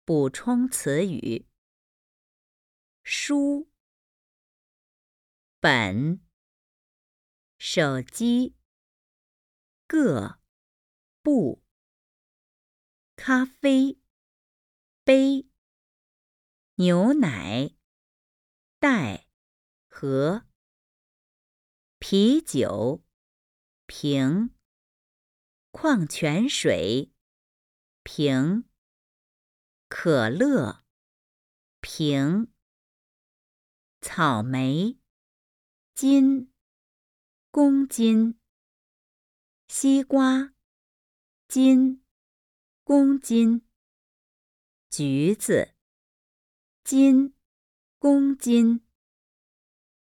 补充词语：书、本、手机、个、布、咖啡、杯、牛奶、袋、盒、啤酒、瓶、矿泉水、瓶、可乐、瓶、草莓、斤、公斤、西瓜、斤、公斤、橘子、斤、公斤。